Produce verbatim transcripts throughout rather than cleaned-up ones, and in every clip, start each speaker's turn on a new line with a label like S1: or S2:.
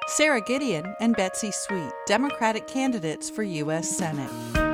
S1: Sarah Gideon and Betsy Sweet, Democratic candidates for U S Senate.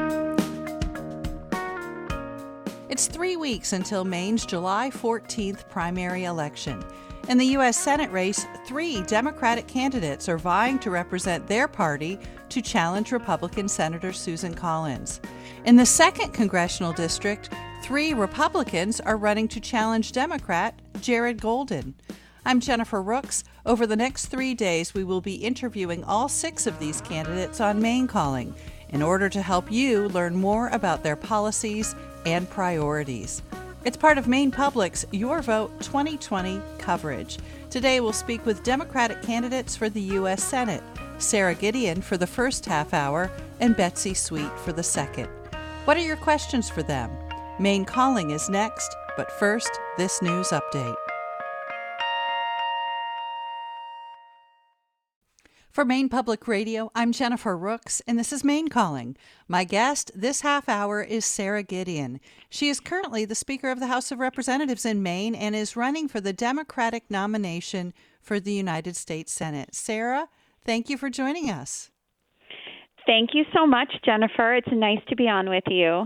S1: It's three weeks until Maine's July fourteenth primary election. In the U S Senate race, three Democratic candidates are vying to represent their party to challenge Republican Senator Susan Collins. In the second congressional district, three Republicans are running to challenge Democrat Jared Golden. I'm Jennifer Rooks. Over the next three days, we will be interviewing all six of these candidates on Maine Calling in order to help you learn more about their policies and priorities. It's part of Maine Public's Your Vote twenty twenty coverage. Today we'll speak with Democratic candidates for the U S Senate, Sarah Gideon for the first half hour and Betsy Sweet for the second. What are your questions for them? Maine Calling is next, but first, this news update. For Maine Public Radio, I'm Jennifer Rooks, and this is Maine Calling. My guest this half hour is Sarah Gideon. She is currently the Speaker of the House of Representatives in Maine and is running for the Democratic nomination for the United States Senate. Sarah, thank you for joining us.
S2: Thank you so much, Jennifer. It's nice to be on with you.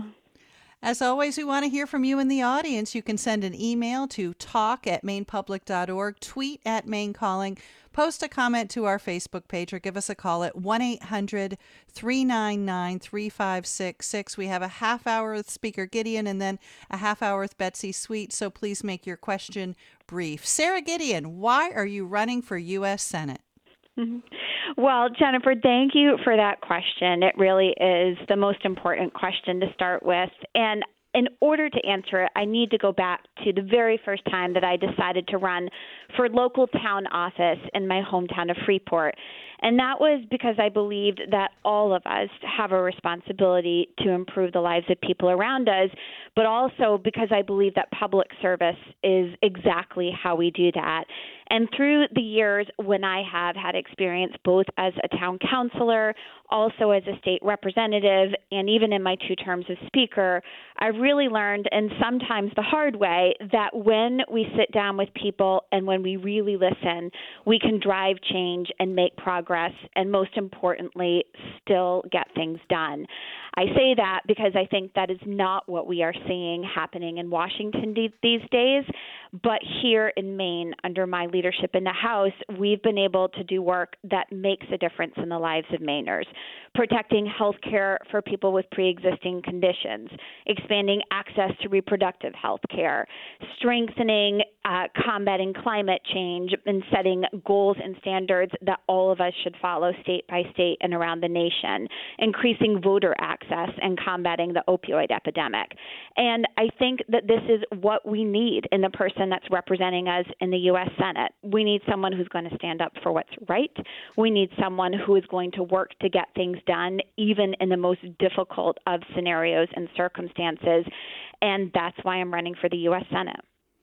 S1: As always, we want to hear from you in the audience. You can send an email to talk at mainepublic dot org, tweet at Maine Calling, post a comment to our Facebook page, or give us a call at one eight hundred three nine nine three five six six. We have a half hour with Speaker Gideon and then a half hour with Betsy Sweet, so please make your question brief. Sarah Gideon, why are you running for U S Senate?
S2: Mm-hmm. Well, Jennifer, thank you for that question. It really is the most important question to start with. And in order to answer it, I need to go back to the very first time that I decided to run for local town office in my hometown of Freeport. And that was because I believed that all of us have a responsibility to improve the lives of people around us, but also because I believe that public service is exactly how we do that. And through the years when I have had experience both as a town councilor, also as a state representative, and even in my two terms as speaker, I've really learned, and sometimes the hard way, that when we sit down with people and when we really listen, we can drive change and make progress, and most importantly, still get things done. I say that because I think that is not what we are seeing happening in Washington these days, but here in Maine, under my leadership in the House, we've been able to do work that makes a difference in the lives of Mainers. Protecting health care for people with pre-existing conditions, expanding access to reproductive health care, strengthening uh, combating climate change, and setting goals and standards that all of us should follow state by state and around the nation, increasing voter access and combating the opioid epidemic. And I think that this is what we need in the person that's representing us in the U S Senate. We need someone who's going to stand up for what's right. We need someone who is going to work to get things done, even in the most difficult of scenarios and circumstances. And that's why I'm running for the U S Senate.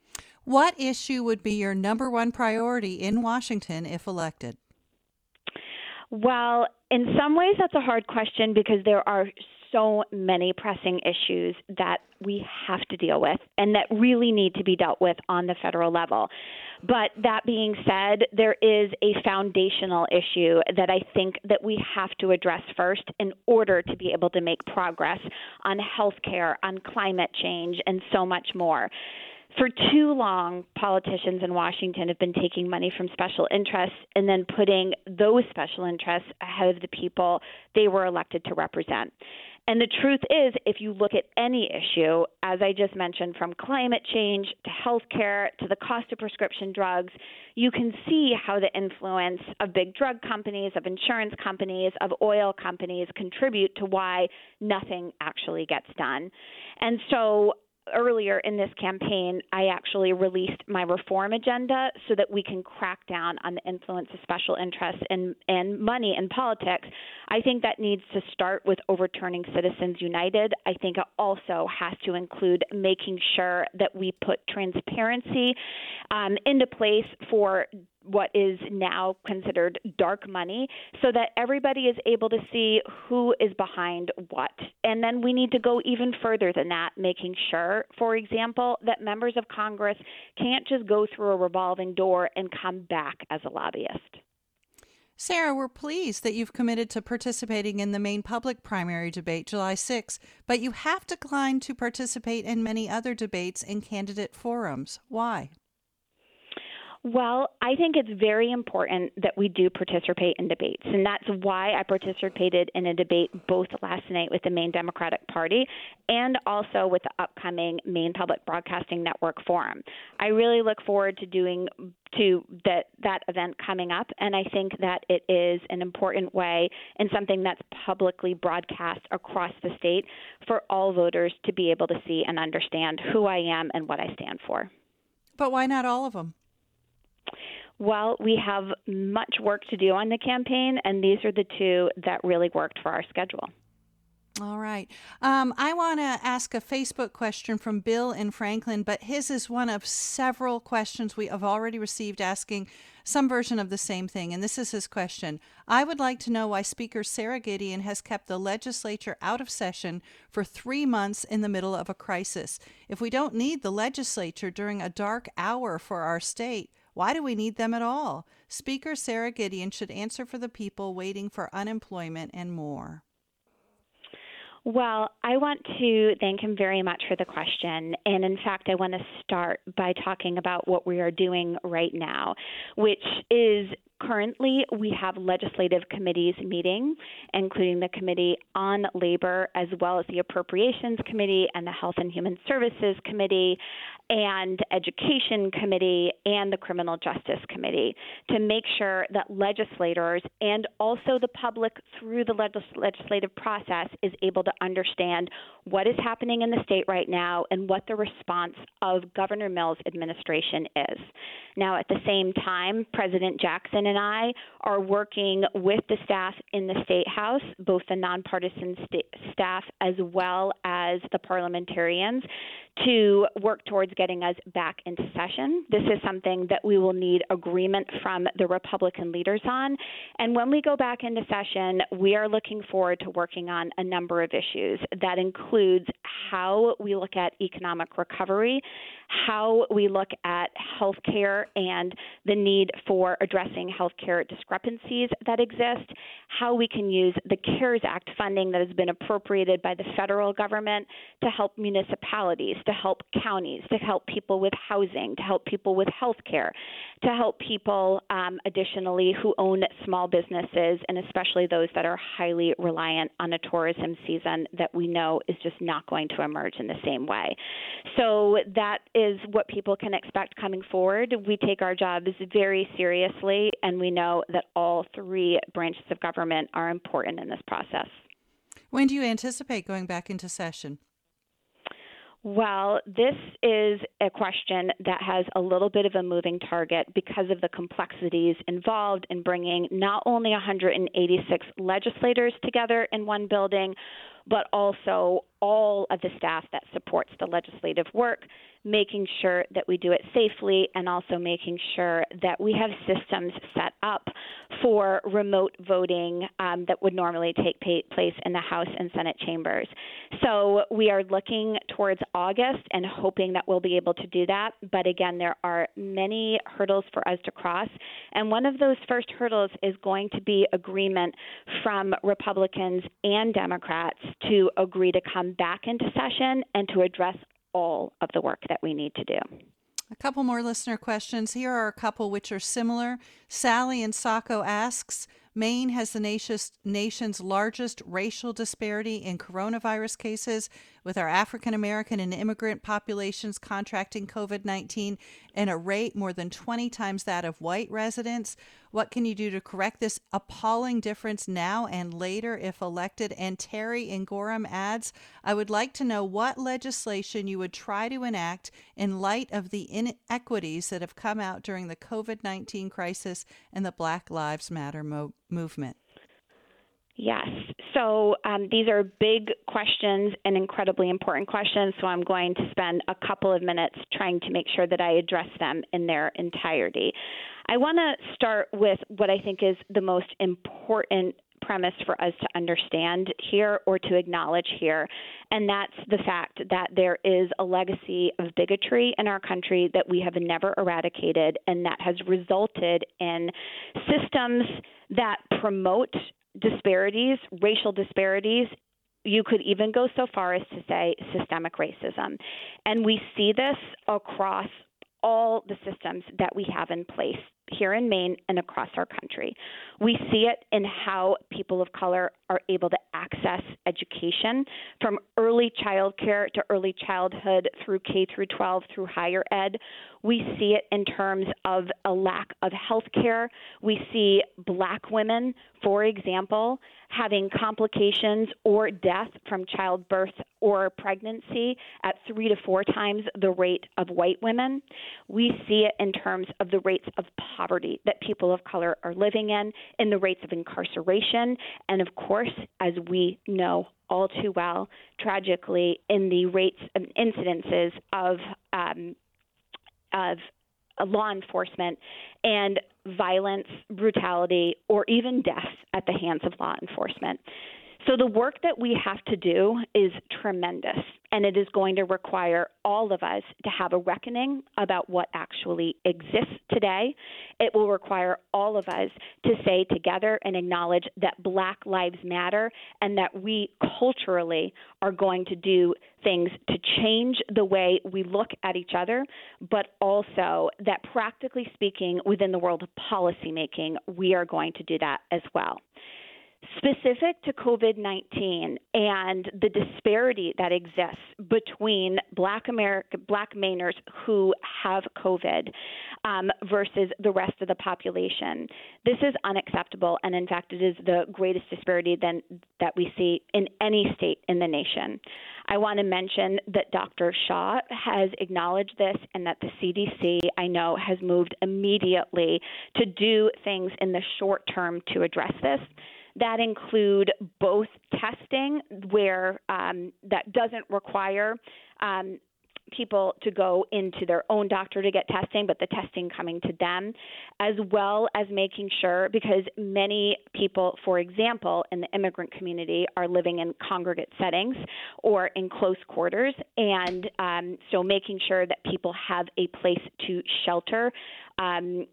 S1: What issue would be your number one priority in Washington if elected?
S2: Well, in some ways, that's a hard question because there are so many pressing issues that we have to deal with and that really need to be dealt with on the federal level. But that being said, there is a foundational issue that I think that we have to address first in order to be able to make progress on health care, on climate change, and so much more. For too long, politicians in Washington have been taking money from special interests and then putting those special interests ahead of the people they were elected to represent. And the truth is, if you look at any issue, as I just mentioned, from climate change to health care to the cost of prescription drugs, you can see how the influence of big drug companies, of insurance companies, of oil companies contribute to why nothing actually gets done. And so earlier in this campaign, I actually released my reform agenda so that we can crack down on the influence of special interests and, and money in politics. I think that needs to start with overturning Citizens United. I think it also has to include making sure that we put transparency um, into place for what is now considered dark money so that everybody is able to see who is behind what. And then we need to go even further than that, making sure, for example, that members of Congress can't just go through a revolving door and come back as a lobbyist.
S1: Sarah, we're pleased that you've committed to participating in the Maine public primary debate July sixth, but you have declined to participate in many other debates and candidate forums. Why?
S2: Well, I think it's very important that we do participate in debates, and that's why I participated in a debate both last night with the Maine Democratic Party and also with the upcoming Maine Public Broadcasting Network Forum. I really look forward to doing to that that event coming up, and I think that it is an important way and something that's publicly broadcast across the state for all voters to be able to see and understand who I am and what I stand for.
S1: But why not all of them?
S2: Well, we have much work to do on the campaign, and these are the two that really worked for our schedule.
S1: All right. Um, I want to ask a Facebook question from Bill in Franklin, but his is one of several questions we have already received asking some version of the same thing. And this is his question. I would like to know why Speaker Sara Gideon has kept the legislature out of session for three months in the middle of a crisis. If we don't need the legislature during a dark hour for our state, why do we need them at all? Speaker Sara Gideon should answer for the people waiting for unemployment and more.
S2: Well, I want to thank him very much for the question. And in fact, I want to start by talking about what we are doing right now, which is currently we have legislative committees meeting, including the Committee on Labor, as well as the Appropriations Committee and the Health and Human Services Committee and Education Committee and the Criminal Justice Committee to make sure that legislators and also the public through the legis- legislative process is able to understand what is happening in the state right now and what the response of Governor Mills' administration is. Now, at the same time, President Jackson and I are working with the staff in the State House, both the nonpartisan st- staff as well as the parliamentarians, to work towards getting us back into session. This is something that we will need agreement from the Republican leaders on. And when we go back into session, we are looking forward to working on a number of issues. That includes how we look at economic recovery, how we look at health care and the need for addressing health care discrepancies that exist, how we can use the CARES Act funding that has been appropriated by the federal government to help municipalities, to help counties, to help people with housing, to help people with health care, to help people um, additionally who own small businesses, and especially those that are highly reliant on a tourism season that we know is just not going to emerge in the same way. So that is what people can expect coming forward. We take our jobs very seriously, and we know that all three branches of government are important in this process.
S1: When do you anticipate going back into session?
S2: Well, this is a question that has a little bit of a moving target because of the complexities involved in bringing not only one hundred eighty-six legislators together in one building, but also all of the staff that supports the legislative work, making sure that we do it safely and also making sure that we have systems set up for remote voting um, that would normally take pa- place in the House and Senate chambers. So we are looking towards August and hoping that we'll be able to do that. But again, there are many hurdles for us to cross. And one of those first hurdles is going to be agreement from Republicans and Democrats to agree to come back into session and to address all of the work that we need to do.
S1: A couple more listener questions. Here are a couple which are similar. Sally in Saco asks, Maine has the nation's, nation's largest racial disparity in coronavirus cases, with our African American and immigrant populations contracting covid nineteen at a rate more than twenty times that of white residents. What can you do to correct this appalling difference now and later if elected? And Terry in Gorham adds, I would like to know what legislation you would try to enact in light of the inequities that have come out during the covid nineteen crisis and the Black Lives Matter mo- movement.
S2: Yes. So um, these are big questions and incredibly important questions, so I'm going to spend a couple of minutes trying to make sure that I address them in their entirety. I want to start with what I think is the most important premise for us to understand here or to acknowledge here, and that's the fact that there is a legacy of bigotry in our country that we have never eradicated, and that has resulted in systems that promote disparities, racial disparities. You could even go so far as to say systemic racism. And we see this across all the systems that we have in place here in Maine and across our country. We see it in how people of color are able to access education, from early child care to early childhood through K through twelve through higher ed. We see it in terms of a lack of health care. We see Black women, for example, having complications or death from childbirth or pregnancy at three to four times the rate of white women. We see it in terms of the rates of poverty that people of color are living in, in the rates of incarceration, and of course, as we know all too well, tragically, in the rates and incidences of um, of law enforcement and violence, brutality, or even death at the hands of law enforcement. So the work that we have to do is tremendous, and it is going to require all of us to have a reckoning about what actually exists today. It will require all of us to say together and acknowledge that Black lives matter, and that we culturally are going to do things to change the way we look at each other, but also that practically speaking, within the world of policymaking, we are going to do that as well. Specific to COVID nineteen and the disparity that exists between Black America, Black Mainers who have COVID um, versus the rest of the population, this is unacceptable, and in fact, it is the greatest disparity than, that we see in any state in the nation. I want to mention that Doctor Shaw has acknowledged this, and that the C D C, I know, has moved immediately to do things in the short term to address this. That include both testing, where um, that doesn't require um, people to go into their own doctor to get testing, but the testing coming to them, as well as making sure, because many people, for example, in the immigrant community are living in congregate settings or in close quarters, and um, so making sure that people have a place to shelter um,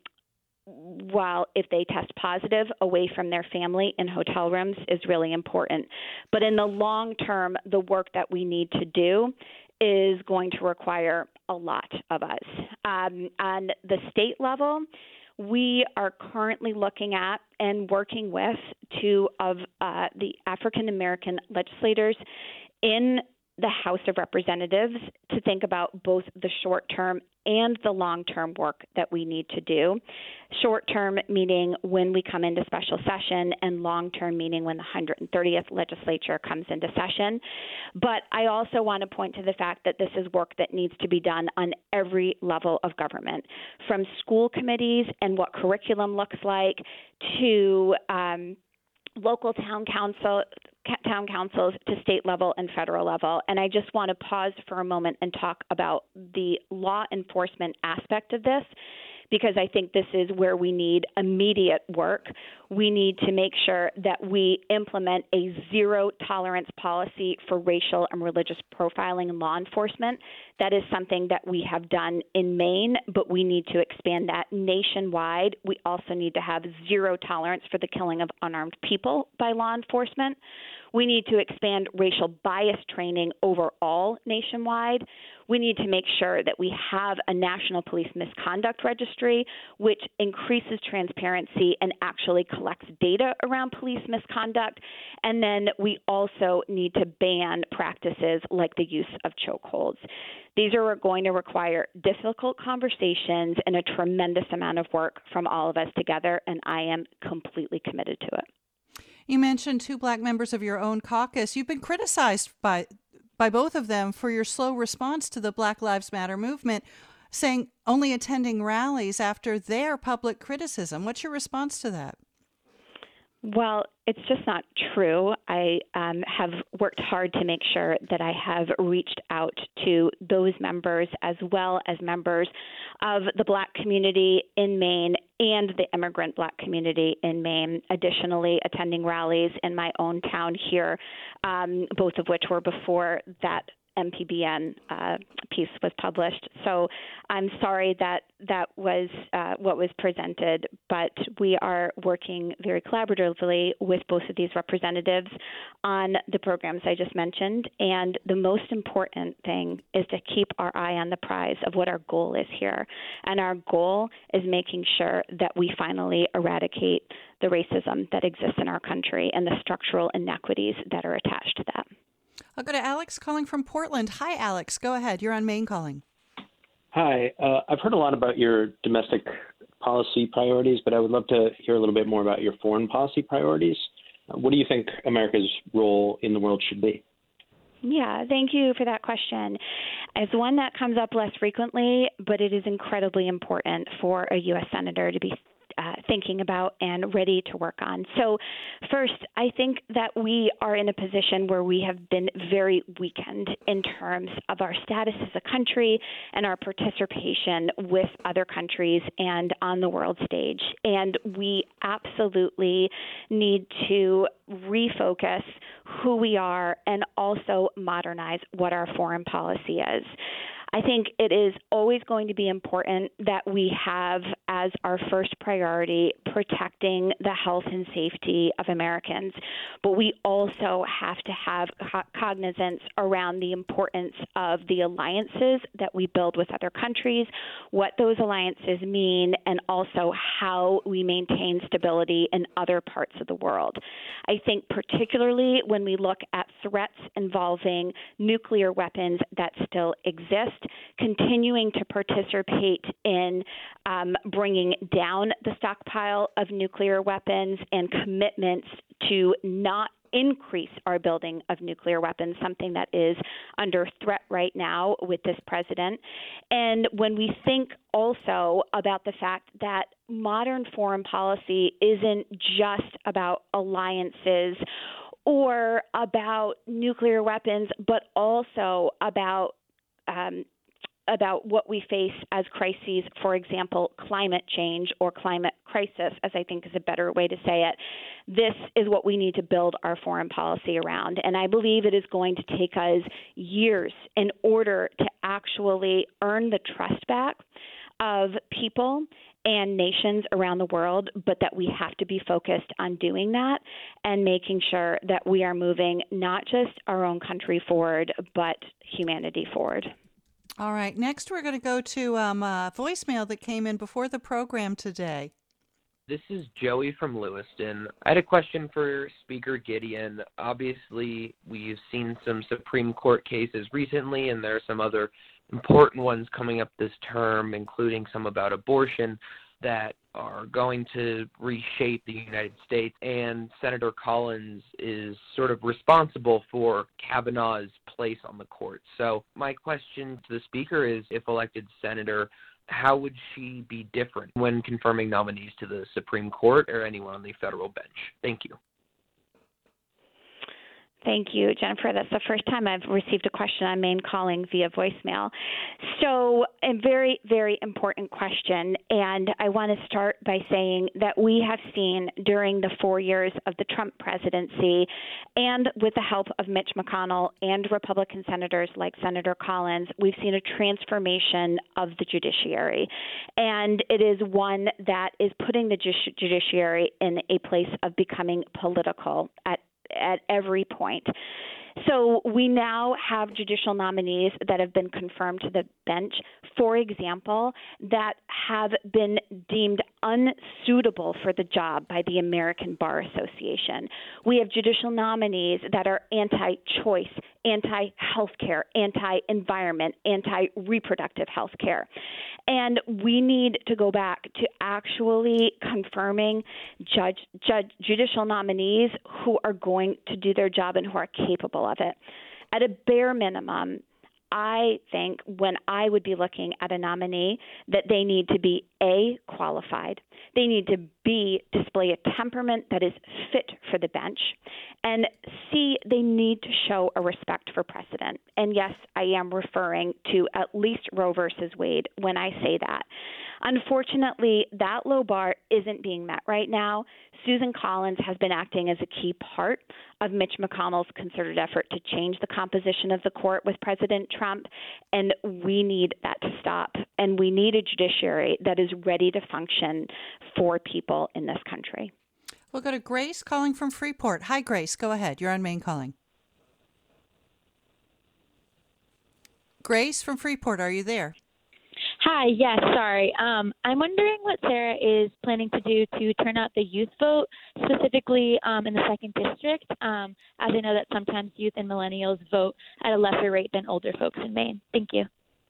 S2: while if they test positive away from their family in hotel rooms is really important. But in the long term, the work that we need to do is going to require a lot of us. Um, on the state level, we are currently looking at and working with two of uh, the African American legislators in the House of Representatives to think about both the short-term and the long-term work that we need to do. Short-term meaning when we come into special session, and long-term meaning when the one hundred thirtieth legislature comes into session. But I also want to point to the fact that this is work that needs to be done on every level of government, from school committees and what curriculum looks like to um, local town council, town councils to state level and federal level. And I just want to pause for a moment and talk about the law enforcement aspect of this, because I think this is where we need immediate work. We need to make sure that we implement a zero tolerance policy for racial and religious profiling in law enforcement. That is something that we have done in Maine, but we need to expand that nationwide. We also need to have zero tolerance for the killing of unarmed people by law enforcement. We need to expand racial bias training overall nationwide. We need to make sure that we have a national police misconduct registry, which increases transparency and actually collects data around police misconduct. And then we also need to ban practices like the use of chokeholds. These are going to require difficult conversations and a tremendous amount of work from all of us together, and I am completely committed to it.
S1: You mentioned two Black members of your own caucus. You've been criticized by by both of them for your slow response to the Black Lives Matter movement, saying only attending rallies after their public criticism. What's your response to that?
S2: Well, it's just not true. I um, have worked hard to make sure that I have reached out to those members as well as members of the Black community in Maine and the immigrant Black community in Maine, additionally attending rallies in my own town here, um, both of which were before that M P B N uh, piece was published. So I'm sorry that that was uh, what was presented, but we are working very collaboratively with both of these representatives on the programs I just mentioned. And the most important thing is to keep our eye on the prize of what our goal is here. And our goal is making sure that we finally eradicate the racism that exists in our country and the structural inequities that are attached to that.
S1: I'll go to Alex calling from Portland. Hi, Alex. Go ahead. You're on Maine Calling.
S3: Hi. Uh, I've heard a lot about your domestic policy priorities, but I would love to hear a little bit more about your foreign policy priorities. Uh, what do you think America's role in the world should be?
S2: Yeah, thank you for that question. It's one that comes up less frequently, but it is incredibly important for a U S senator to be Uh, thinking about and ready to work on. So first, I think that we are in a position where we have been very weakened in terms of our status as a country and our participation with other countries and on the world stage. And we absolutely need to refocus who we are and also modernize what our foreign policy is. I think it is always going to be important that we have as our first priority protecting the health and safety of Americans, but we also have to have cognizance around the importance of the alliances that we build with other countries, what those alliances mean, and also how we maintain stability in other parts of the world. I think particularly when we look at threats involving nuclear weapons that still exist, continuing to participate in um, bringing down the stockpile of nuclear weapons and commitments to not increase our building of nuclear weapons, something that is under threat right now with this president. And when we think also about the fact that modern foreign policy isn't just about alliances or about nuclear weapons, but also about um, about what we face as crises, for example, climate change or climate crisis, as I think is a better way to say it. This is what we need to build our foreign policy around. And I believe it is going to take us years in order to actually earn the trust back of people and nations around the world, but that we have to be focused on doing that and making sure that we are moving not just our own country forward, but humanity forward.
S1: All right. Next, we're going to go to um, a voicemail that came in before the program today.
S4: This is Joey from Lewiston. I had a question for Speaker Gideon. Obviously, we've seen some Supreme Court cases recently, and there are some other important ones coming up this term, including some about abortion, that are going to reshape the United States. And Senator Collins is sort of responsible for Kavanaugh's place on the court. So my question to the Speaker is, if elected senator, how would she be different when confirming nominees to the Supreme Court or anyone on the federal bench? Thank you.
S2: Thank you, Jennifer. That's the first time I've received a question on Maine Calling via voicemail. So a very, very important question. And I want to start by saying that we have seen during the four years of the Trump presidency and with the help of Mitch McConnell and Republican senators like Senator Collins, we've seen a transformation of the judiciary. And it is one that is putting the judiciary in a place of becoming political at at every point. So we now have judicial nominees that have been confirmed to the bench, for example, that have been deemed unsuitable for the job by the American Bar Association. We have judicial nominees that are anti-choice, anti-healthcare, anti-environment, anti-reproductive health care. And we need to go back to actually confirming judge, judge, judicial nominees who are going to do their job and who are capable of it. At a bare minimum, I think when I would be looking at a nominee that they need to be A, qualified. They need to B, display a temperament that is fit for the bench. And C, they need to show a respect for precedent. And yes, I am referring to at least Roe versus Wade when I say that. Unfortunately, that low bar isn't being met right now. Susan Collins has been acting as a key part of Mitch McConnell's concerted effort to change the composition of the court with President Trump, and we need that to stop. And we need a judiciary that is ready to function for people in this country.
S1: We'll go to Grace calling from Freeport. Hi, Grace. Go ahead. You're on Main Calling. Grace from Freeport, are you there?
S5: Hi, yes, sorry. Um, I'm wondering what Sarah is planning to do to turn out the youth vote, specifically um, in the second district, um, as I know that sometimes youth and millennials vote at a lesser rate than older folks in Maine. Thank you.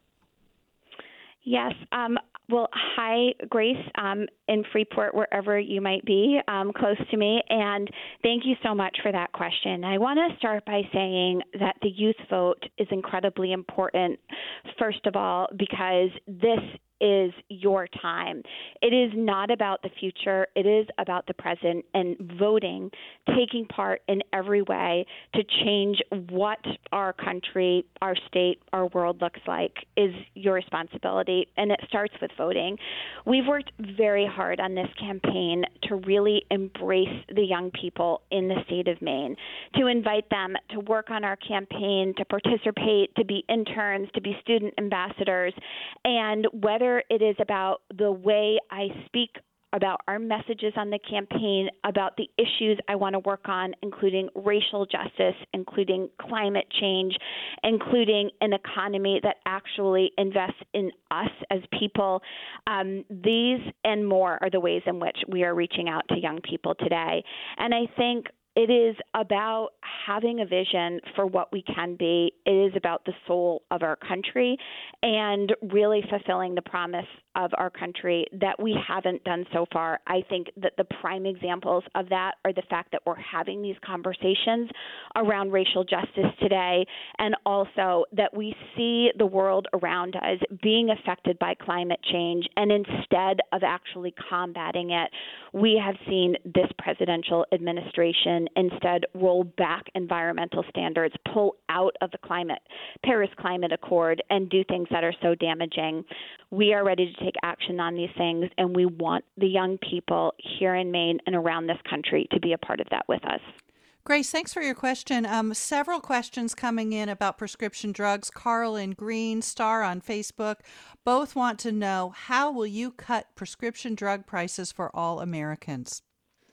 S2: Yes. Um, well, hi, Grace, um, in Freeport, wherever you might be, um, close to me. And thank you so much for that question. I want to start by saying that the youth vote is incredibly important, first of all, because this is your time. It is not about the future. It is about the present, and voting, taking part in every way to change what our country, our state, our world looks like is your responsibility, and it starts with voting. We've worked very hard on this campaign to really embrace the young people in the state of Maine, to invite them to work on our campaign, to participate, to be interns, to be student ambassadors, and whether it is about the way I speak about our messages on the campaign, about the issues I want to work on, including racial justice, including climate change, including an economy that actually invests in us as people. Um, these and more are the ways in which we are reaching out to young people today. And I think it is about having a vision for what we can be. It is about the soul of our country and really fulfilling the promise of our country that we haven't done so far. I think that the prime examples of that are the fact that we're having these conversations around racial justice today, and also that we see the world around us being affected by climate change, and instead of actually combating it, we have seen this presidential administration instead roll back environmental standards, pull out of the climate Paris Climate Accord, and do things that are so damaging. We are ready to take action on these things, and we want the young people here in Maine and around this country to be a part of that with us.
S1: Grace, thanks for your question. Um, several questions coming in about prescription drugs. Carl and Green Star on Facebook both want to know, how will you cut prescription drug prices for all Americans?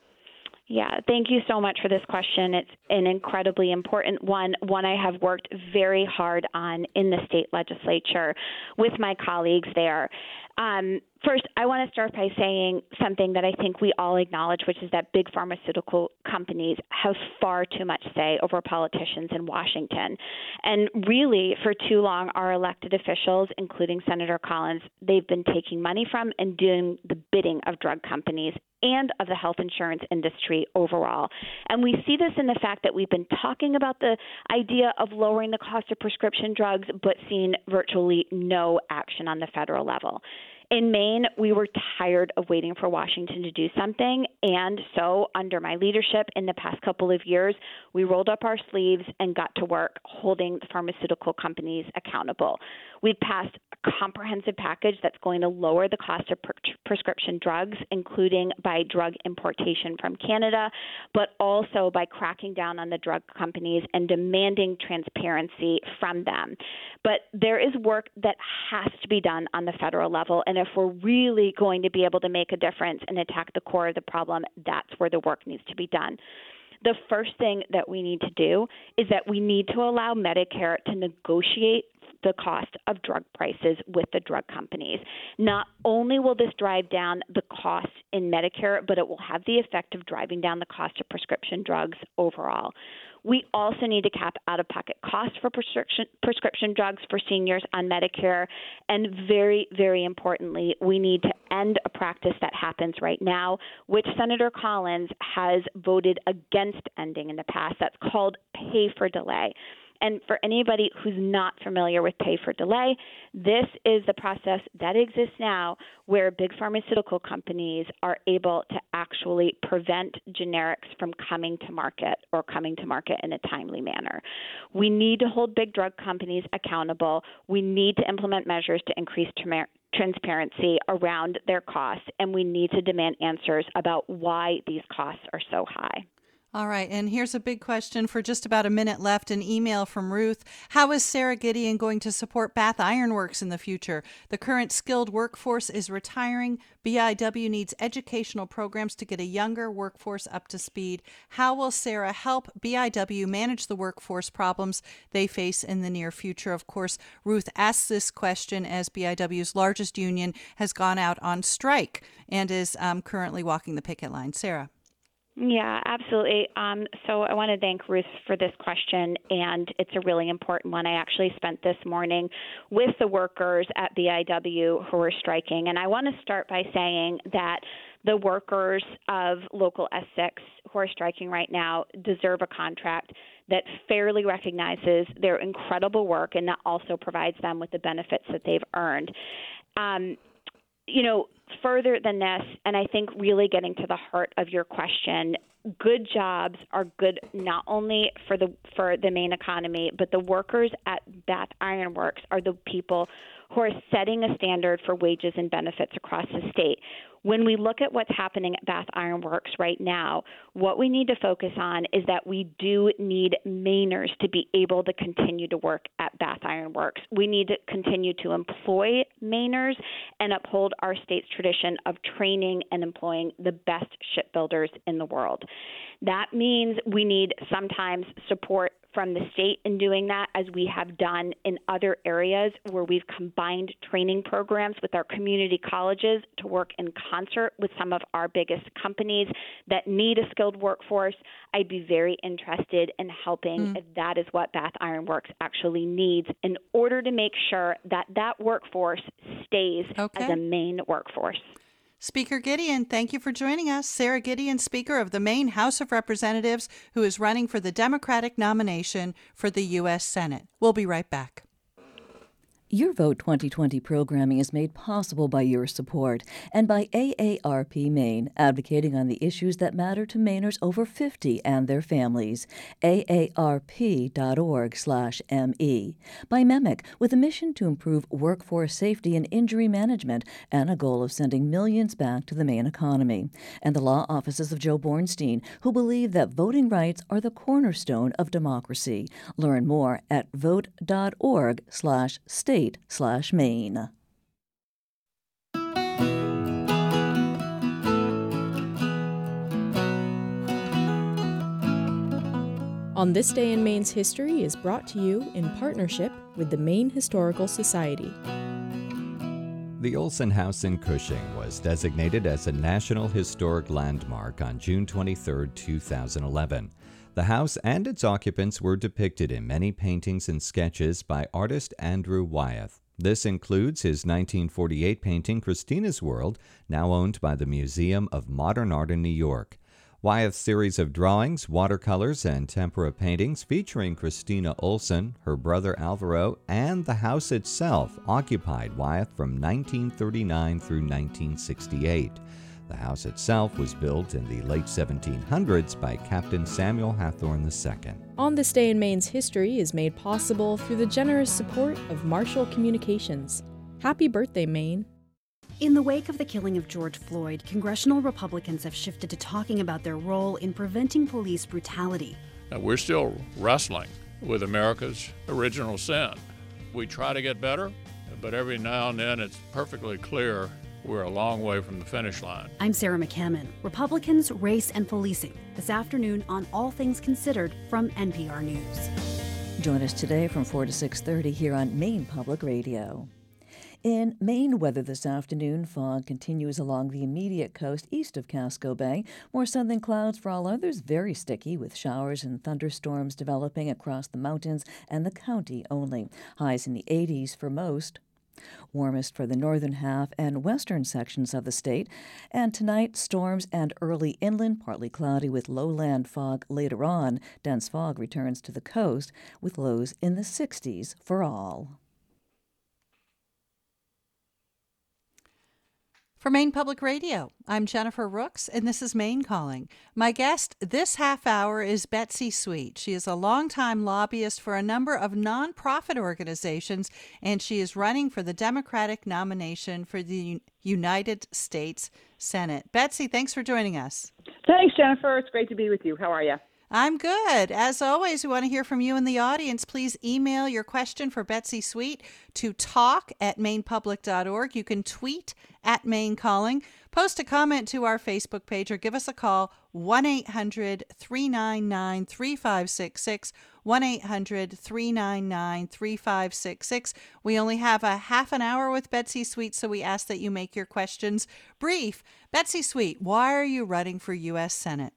S2: Yeah, thank you so much for this question. It's an incredibly important one, one I have worked very hard on in the state legislature with my colleagues there. Um, first, I want to start by saying something that I think we all acknowledge, which is that big pharmaceutical companies have far too much say over politicians in Washington. And really, for too long, our elected officials, including Senator Collins, they've been taking money from and doing the bidding of drug companies and of the health insurance industry overall. And we see this in the fact that we've been talking about the idea of lowering the cost of prescription drugs, but seeing virtually no action on the federal level. In Maine, we were tired of waiting for Washington to do something, and so under my leadership in the past couple of years, we rolled up our sleeves and got to work holding the pharmaceutical companies accountable. We've passed a comprehensive package that's going to lower the cost of pre- prescription drugs, including by drug importation from Canada, but also by cracking down on the drug companies and demanding transparency from them. But there is work that has to be done on the federal level, and if we're really going to be able to make a difference and attack the core of the problem, that's where the work needs to be done. The first thing that we need to do is that we need to allow Medicare to negotiate the cost of drug prices with the drug companies. Not only will this drive down the cost in Medicare, but it will have the effect of driving down the cost of prescription drugs overall. We also need to cap out-of-pocket costs for prescription prescription drugs for seniors on Medicare. And very, very importantly, we need to end a practice that happens right now, which Senator Collins has voted against ending in the past. That's called pay for delay. And for anybody who's not familiar with pay for delay, this is the process that exists now where big pharmaceutical companies are able to actually prevent generics from coming to market or coming to market in a timely manner. We need to hold big drug companies accountable. We need to implement measures to increase tra- transparency around their costs, and we need to demand answers about why these costs are so high.
S1: All right, and here's a big question for just about a minute left, an email from Ruth. How is Sarah Gideon going to support Bath Iron Works in the future? The current skilled workforce is retiring. B I W needs educational programs to get a younger workforce up to speed. How will Sarah help B I W manage the workforce problems they face in the near future? Of course, Ruth asks this question as B I W's largest union has gone out on strike and is um, currently walking the picket line. Sarah.
S2: Yeah, absolutely. Um, so I want to thank Ruth for this question, and it's a really important one. I actually spent this morning with the workers at B I W who are striking, and I want to start by saying that the workers of Local S six who are striking right now deserve a contract that fairly recognizes their incredible work and that also provides them with the benefits that they've earned. Um, you know, further than this, and I think really getting to the heart of your question, good jobs are good not only for the for the Maine economy, but the workers at Bath Iron Works are the people who are setting a standard for wages and benefits across the state. When we look at what's happening at Bath Iron Works right now, what we need to focus on is that we do need Mainers to be able to continue to work at Bath Iron Works. We need to continue to employ Mainers and uphold our state's tradition of training and employing the best shipbuilders in the world. That means we need sometimes support from the state in doing that, as we have done in other areas where we've combined training programs with our community colleges to work in concert with some of our biggest companies that need a skilled workforce. I'd be very interested in helping mm. if that is what Bath Iron Works actually needs in order to make sure that that workforce stays
S1: okay.
S2: as a Maine workforce.
S1: Speaker Gideon, thank you for joining us. Sarah Gideon, Speaker of the Maine House of Representatives, who is running for the Democratic nomination for the U S Senate. We'll be right back.
S6: Your Vote twenty twenty programming is made possible by your support and by A A R P Maine, advocating on the issues that matter to Mainers over fifty and their families. A A R P dot org slash M E. By MEMIC, with a mission to improve workforce safety and injury management and a goal of sending millions back to the Maine economy. And the law offices of Joe Bornstein, who believe that voting rights are the cornerstone of democracy. Learn more at vote dot org slash state slash Maine.
S7: On This Day in Maine's History is brought to you in partnership with the Maine Historical Society.
S8: The Olson House in Cushing was designated as a National Historic Landmark on June twenty-third, two thousand eleven. The house and its occupants were depicted in many paintings and sketches by artist Andrew Wyeth. This includes his nineteen forty-eight painting Christina's World, now owned by the Museum of Modern Art in New York. Wyeth's series of drawings, watercolors, and tempera paintings featuring Christina Olson, her brother Alvaro, and the house itself occupied Wyeth from nineteen thirty-nine through nineteen sixty-eight. The house itself was built in the late seventeen hundreds by Captain Samuel Hathorne the Second.
S7: On This Day in Maine's History is made possible through the generous support of Marshall Communications. Happy birthday, Maine.
S9: In the wake of the killing of George Floyd, congressional Republicans have shifted to talking about their role in preventing police brutality.
S10: Now, we're still wrestling with America's original sin. We try to get better, but every now and then it's perfectly clear we're a long way from the finish line.
S9: I'm Sarah McCammon. Republicans, Race, and Policing, this afternoon on All Things Considered from N P R News.
S6: Join us today from four to six thirty here on Maine Public Radio. In Maine weather this afternoon, fog continues along the immediate coast east of Casco Bay. More southern clouds for all others, very sticky, with showers and thunderstorms developing across the mountains and the county only. Highs in the eighties for most. Warmest for the northern half and western sections of the state. And tonight, storms and early inland, partly cloudy with lowland fog later on. Dense fog returns to the coast with lows in the sixties for all.
S1: For Maine Public Radio, I'm Jennifer Rooks, and this is Maine Calling. My guest this half hour is Betsy Sweet. She is a longtime lobbyist for a number of nonprofit organizations, and she is running for the Democratic nomination for the United States Senate. Betsy, thanks for joining us.
S11: Thanks, Jennifer. It's great to be with you. How are you?
S1: I'm good. As always, we want to hear from you in the audience. Please email your question for Betsy Sweet to talk at maine public dot org. You can tweet at Maine Calling, post a comment to our Facebook page, or give us a call, one eight hundred three nine nine three five six six, one eight hundred three nine nine three five six six. We only have a half an hour with Betsy Sweet, so we ask that you make your questions brief. Betsy Sweet, why are you running for U S Senate?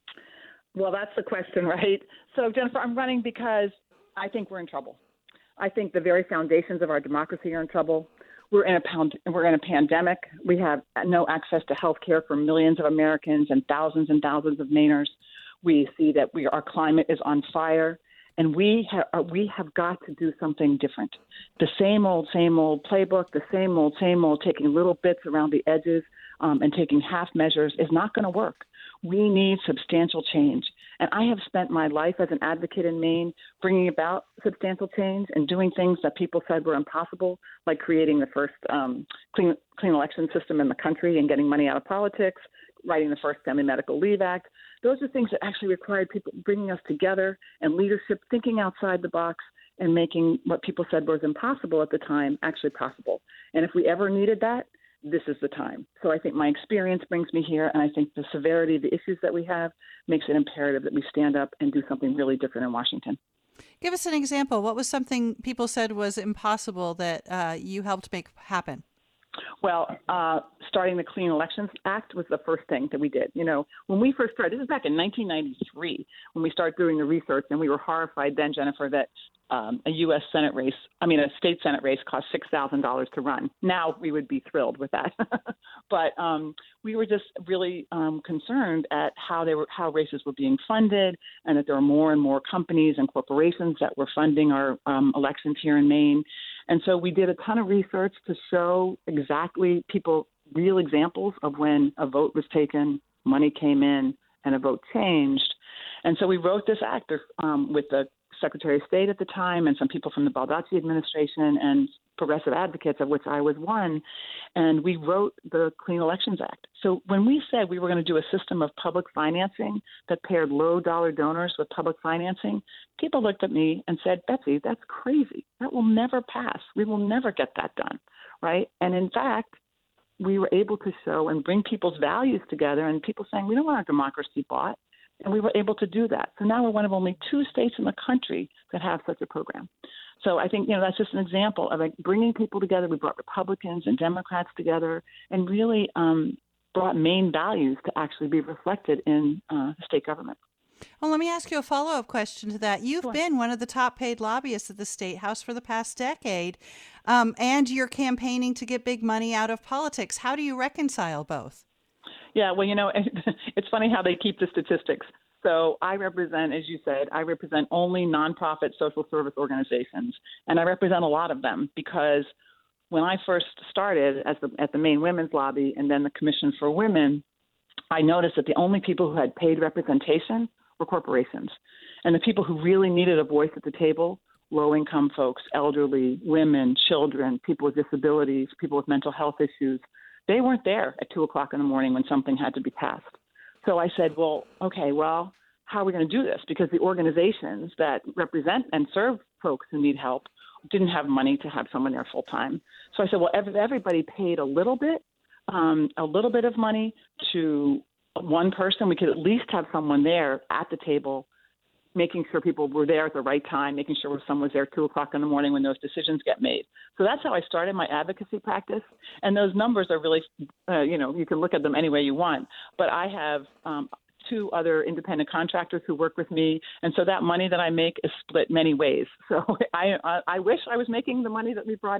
S11: Well, that's the question, right? So, Jennifer, I'm running because I think we're in trouble. I think the very foundations of our democracy are in trouble. We're in a pound, we're in a pandemic. We have no access to health care for millions of Americans and thousands and thousands of Mainers. We see that we, our climate is on fire, and we have we have got to do something different. The same old, same old playbook, the same old, same old, taking little bits around the edges um, and taking half measures is not going to work. We need substantial change. And I have spent my life as an advocate in Maine bringing about substantial change and doing things that people said were impossible, like creating the first um, clean, clean election system in the country and getting money out of politics, writing the first Family Medical Leave Act. Those are things that actually required people bringing us together and leadership thinking outside the box and making what people said was impossible at the time actually possible. And if we ever needed that, this is the time. So I think my experience brings me here, and I think the severity of the issues that we have makes it imperative that we stand up and do something really different in Washington.
S1: Give us an example. What was something people said was impossible that uh, you helped make happen?
S11: Well, uh, starting the Clean Elections Act was the first thing that we did. You know, when we first started, this is back in nineteen ninety-three, when we started doing the research, and we were horrified then, Jennifer, that um, a U S Senate race, I mean, a state Senate race cost six thousand dollars to run. Now we would be thrilled with that. But um, we were just really um, concerned at how they were, how races were being funded, and that there were more and more companies and corporations that were funding our um, elections here in Maine. And so we did a ton of research to show exactly people, real examples of when a vote was taken, money came in, and a vote changed. And so we wrote this act um, with the Secretary of State at the time and some people from the Baldacci administration and progressive advocates, of which I was one, and we wrote the Clean Elections Act. So when we said we were going to do a system of public financing that paired low-dollar donors with public financing, people looked at me and said, Betsy, that's crazy. That will never pass. We will never get that done, right? And in fact, we were able to show and bring people's values together, and people saying, we don't want our democracy bought. And we were able to do that. So now we're one of only two states in the country that have such a program. So I think, you know, that's just an example of like bringing people together. We brought Republicans and Democrats together and really um, brought Maine values to actually be reflected in uh, state government.
S1: Well, let me ask you a follow-up question to that. You've
S11: Sure.
S1: been one of the top paid lobbyists at the State House for the past decade, um, and you're campaigning to get big money out of politics. How do you reconcile both?
S11: Yeah, well, you know, it's funny how they keep the statistics. So I represent, as you said, I represent only nonprofit social service organizations, and I represent a lot of them because when I first started as the, at the Maine Women's Lobby and then the Commission for Women, I noticed that the only people who had paid representation were corporations. And the people who really needed a voice at the table, low-income folks, elderly, women, children, people with disabilities, people with mental health issues, they weren't there at two o'clock in the morning when something had to be passed. So I said, well, okay, well, how are we going to do this? Because the organizations that represent and serve folks who need help didn't have money to have someone there full time. So I said, well, if everybody paid a little bit, um, a little bit of money to one person, we could at least have someone there at the table, making sure people were there at the right time, making sure someone was there two o'clock in the morning when those decisions get made. So that's how I started my advocacy practice. And those numbers are really, uh, you know, you can look at them any way you want. But I have um, two other independent contractors who work with me. And so that money that I make is split many ways. So I, I, I wish I was making the money that we brought in,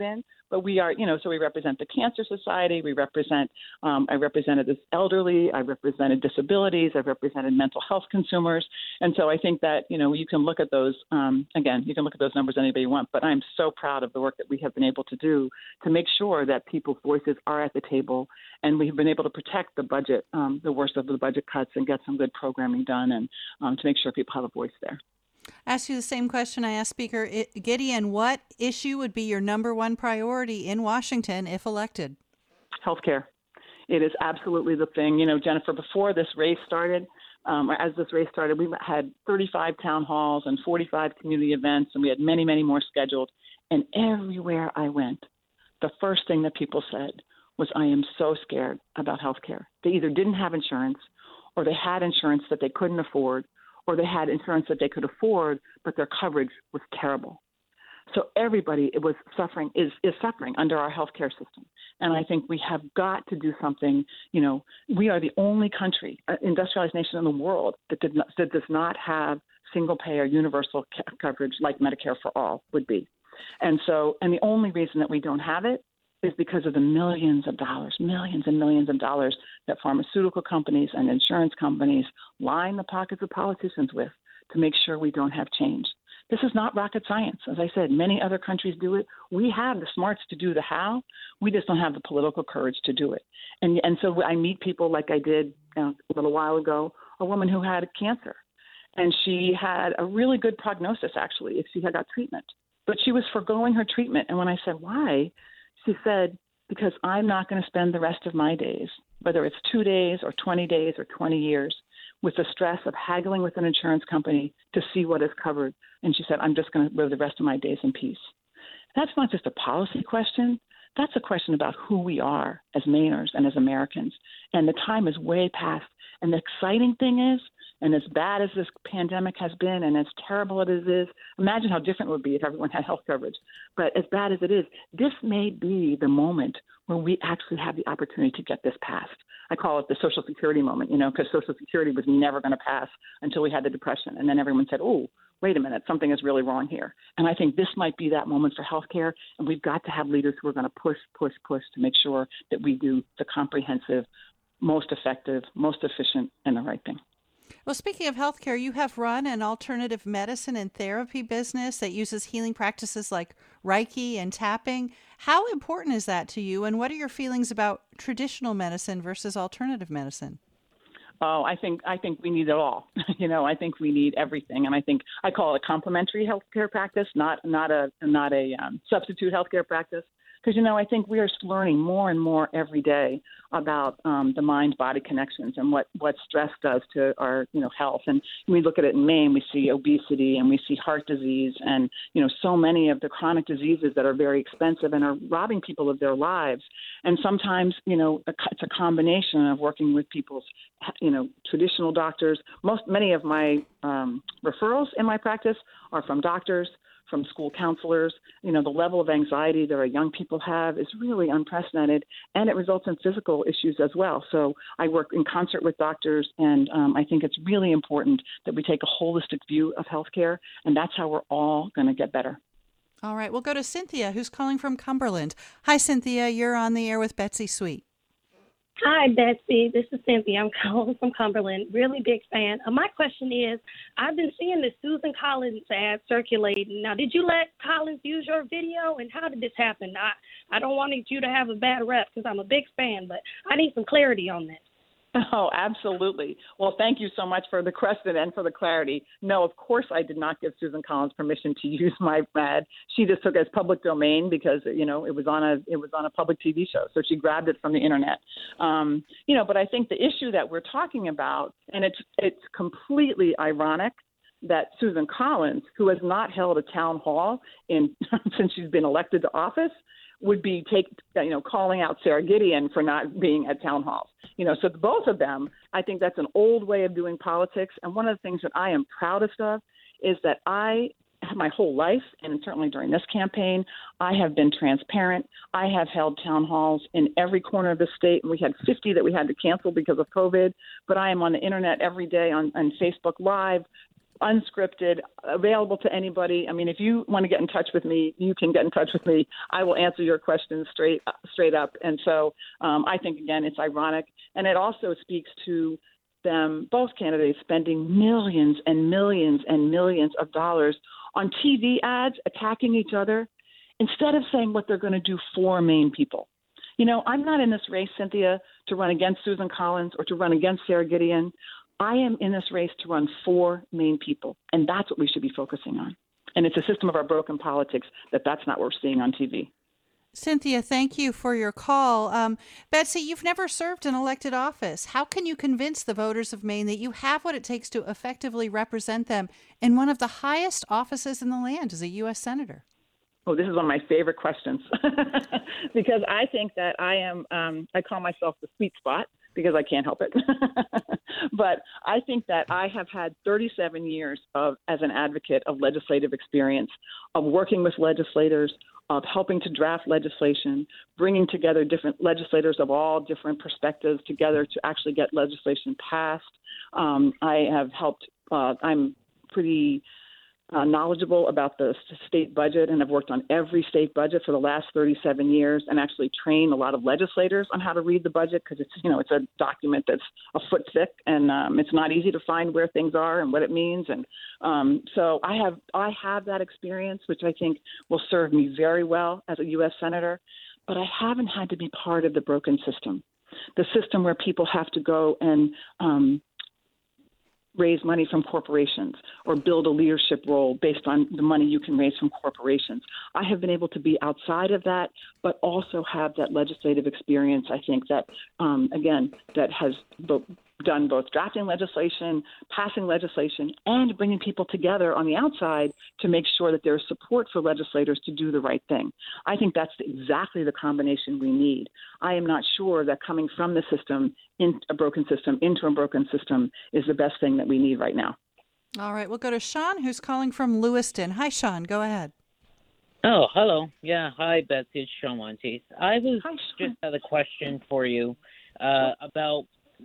S11: but we are, you know, so we represent the Cancer Society. We represent, um, I represented the elderly. I represented disabilities. I represented mental health consumers. And so I think that, you know, you can look at those, um, again, you can look at those numbers anybody you want, but I'm so proud of the work that we have been able to do to make sure that people's voices are at the table, and we've been able to protect the budget, um, the worst of the budget cuts, and get some good programming done, and um, to make sure people have a voice there.
S1: Ask you the same question I asked Speaker Gideon. What issue would be your number one priority in Washington if elected?
S11: Healthcare. It is absolutely the thing. You know, Jennifer, before this race started, um, as this race started, we had thirty-five town halls and forty-five community events, and we had many, many more scheduled. And everywhere I went, the first thing that people said was, I am so scared about healthcare. They either didn't have insurance, or they had insurance that they couldn't afford, or they had insurance that they could afford, but their coverage was terrible. So everybody was suffering, is, is suffering under our healthcare system. And I think we have got to do something. You know, we are the only country, uh, industrialized nation in the world that, did not, that does not have single payer universal ca- coverage like Medicare for All would be. And so, and the only reason that we don't have it is because of the millions of dollars, millions and millions of dollars that pharmaceutical companies and insurance companies line the pockets of politicians with to make sure we don't have change. This is not rocket science. As I said, many other countries do it. We have the smarts to do the how. We just don't have the political courage to do it. And and so I meet people like I did you know, a little while ago, a woman who had cancer. And she had a really good prognosis, actually, if she had got treatment. But she was foregoing her treatment. And when I said, why? She said, because I'm not going to spend the rest of my days, whether it's two days or twenty days or twenty years, with the stress of haggling with an insurance company to see what is covered. And she said, I'm just going to live the rest of my days in peace. That's not just a policy question. That's a question about who we are as Mainers and as Americans. And the time is way past. And the exciting thing is, and as bad as this pandemic has been and as terrible it is, imagine how different it would be if everyone had health coverage. But as bad as it is, this may be the moment where we actually have the opportunity to get this passed. I call it the Social Security moment, you know, because Social Security was never going to pass until we had the Depression. And then everyone said, oh, wait a minute, something is really wrong here. And I think this might be that moment for healthcare. And we've got to have leaders who are going to push, push, push to make sure that we do the comprehensive, most effective, most efficient, and the right thing.
S1: Well, speaking of healthcare, you have run an alternative medicine and therapy business that uses healing practices like Reiki and tapping. How important is that to you, and what are your feelings about traditional medicine versus alternative medicine?
S11: Oh, I think I think we need it all. you know, I think we need everything, and I think I call it a complementary healthcare practice, not not a not a um, substitute healthcare practice. Because, you know, I think we are learning more and more every day about um, the mind-body connections and what, what stress does to our, you know, health. And we look at it in Maine, we see obesity and we see heart disease and, you know, so many of the chronic diseases that are very expensive and are robbing people of their lives. And sometimes, you know, it's a combination of working with people's, you know, traditional doctors. Most, many of my um, referrals in my practice are from doctors, from school counselors. You know, the level of anxiety that our young people have is really unprecedented, and it results in physical issues as well. So I work in concert with doctors, and um, I think it's really important that we take a holistic view of healthcare, and that's how we're all going to get better.
S1: All right, we'll go to Cynthia, who's calling from Cumberland. Hi, Cynthia. You're on the air with Betsy Sweet.
S12: Hi, Betsy. This is Cynthia. I'm calling from Cumberland. Really big fan. Uh, my question is, I've been seeing the Susan Collins ad circulating. Now, did you let Collins use your video, and how did this happen? I, I don't want you to have a bad rep because I'm a big fan, but I need some clarity on this.
S11: Oh, absolutely. Well, thank you so much for the question and for the clarity. No, of course I did not give Susan Collins permission to use my ad. She just took it as public domain because, you know, it was on a it was on a public T V show. So she grabbed it from the internet. Um, you know, but I think the issue that we're talking about, and it's it's completely ironic that Susan Collins, who has not held a town hall in since she's been elected to office, would be take, you know, calling out Sarah Gideon for not being at town halls. You know, so both of them, I think that's an old way of doing politics. And one of the things that I am proudest of is that I, my whole life, and certainly during this campaign, I have been transparent. I have held town halls in every corner of the state, and we had fifty that we had to cancel because of COVID. But I am on the internet every day on, on Facebook Live, unscripted, available to anybody. I mean, if you want to get in touch with me, you can get in touch with me. I will answer your questions straight straight up. And so um, I think, again, it's ironic. And it also speaks to them, both candidates, spending millions and millions and millions of dollars on T V ads, attacking each other, instead of saying what they're going to do for Maine people. You know, I'm not in this race, Cynthia, to run against Susan Collins or to run against Sarah Gideon. I am in this race to run for Maine people, and that's what we should be focusing on. And it's a system of our broken politics that that's not what we're seeing on T V.
S1: Cynthia, thank you for your call. Um, Betsy, you've never served an elected office. How can you convince the voters of Maine that you have what it takes to effectively represent them in one of the highest offices in the land as a U S Senator?
S11: Oh, this is one of my favorite questions because I think that I am, um, I call myself the sweet spot because I can't help it. But I think that I have had thirty-seven years of, as an advocate of legislative experience, of working with legislators, of helping to draft legislation, bringing together different legislators of all different perspectives together to actually get legislation passed. Um, I have helped, uh, I'm pretty uh, knowledgeable about the state budget and have worked on every state budget for the last thirty-seven years and actually trained a lot of legislators on how to read the budget because it's, you know, it's a document that's a foot thick and um, it's not easy to find where things are and what it means. And um, so I have I have that experience, which I think will serve me very well as a U S Senator, but I haven't had to be part of the broken system, the system where people have to go and um, raise money from corporations or build a leadership role based on the money you can raise from corporations. I have been able to be outside of that, but also have that legislative experience, I think, that, um, again, that has bo- done both drafting legislation, passing legislation, and bringing people together on the outside to make sure that there's support for legislators to do the right thing. I think that's exactly the combination we need. I am not sure that coming from the system, in a broken system, into a broken system is the best thing that we need right now.
S1: All right, we'll go to Sean, who's calling from Lewiston. Hi, Sean. Go ahead.
S13: Oh, hello. Yeah, hi, Betsy. It's Sean Monteith. I was
S11: hi,
S13: just had a question for you uh, about